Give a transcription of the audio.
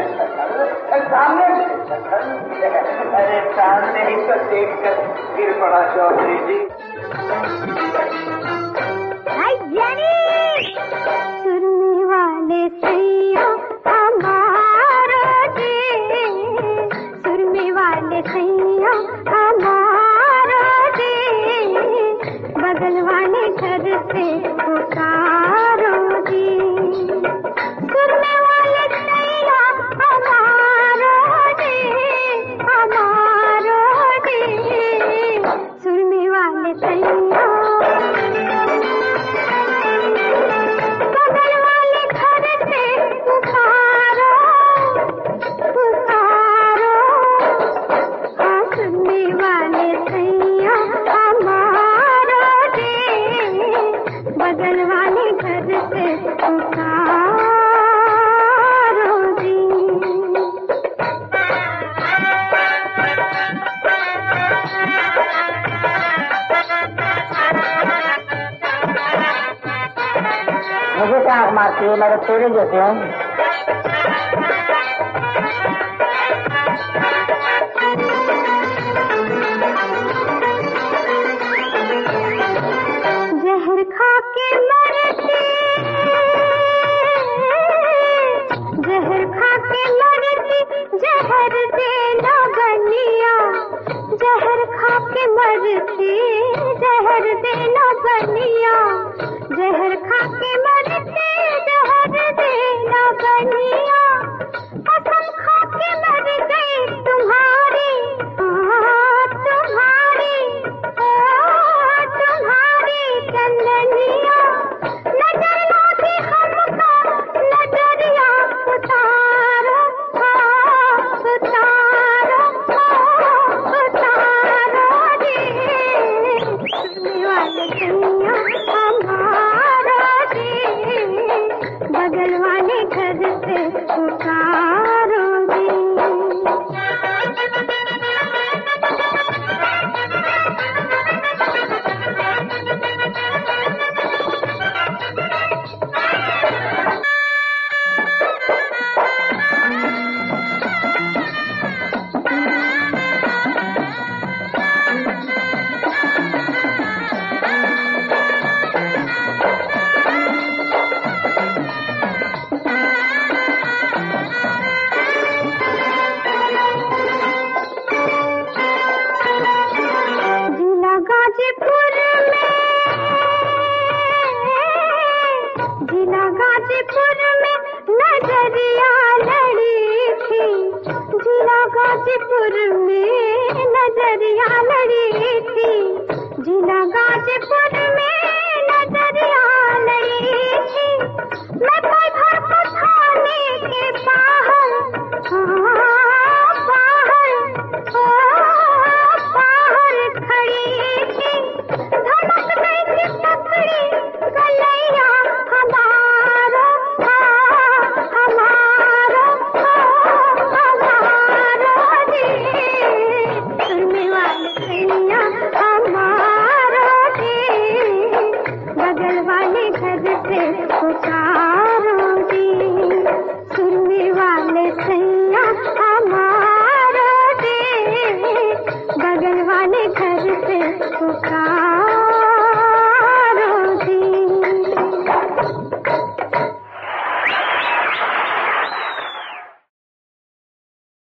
सामने अरे सामने ही तो देख कर गिर पड़ा चौधरी जी। सुनने वाले सैया हमारा जी, सुनने वाले सैया हमारा जी, बगल वाले घर से पुकारो जी। सुनने वाले सैया हमारा जी, हमारा जी, सुनने वाले सैया बगल वाले घर से पुकारो, पुकारो। हाँ सुनने वाले सैया हमारा जी, बगल वाले घर से पुकारो जी। मुझे क्या आँख मारती है, मेरे तेरे जैसे हूँ। जहर खा के मरती, जहर खा के मरती, जहर देना बनिया, जहर खा के मरती, जहर देना बनिया, जहर खा के मरती, जहर देना बनिया। कसम खा के मर गई तुम्हारी, तुम्हारी, तुम्हारी चंदनिया। नजर लागी हमको नजरिया उतारो, उतारो, उतारो जी। सुनने वाले सैया हमारा जी, बगल वाले घर से पुकारो जी। जिला गाजीपुर में, जिला गाजीपुर में नजरिया लड़ी थी, जिला गाजीपुर में नजरिया लड़ी थी, जिला गाजीपुर में नजरिया लड़ी थी। मैं पल भर को थाने के बाहर, बाहर खड़ी थी। धड़क गई थी पकड़ी गलैया हमारा, हमारा, हमारा जी। सुनने वाले सैया हमारा जी, बगल वाले घर से पुकारो जी। सुनने वाले सैया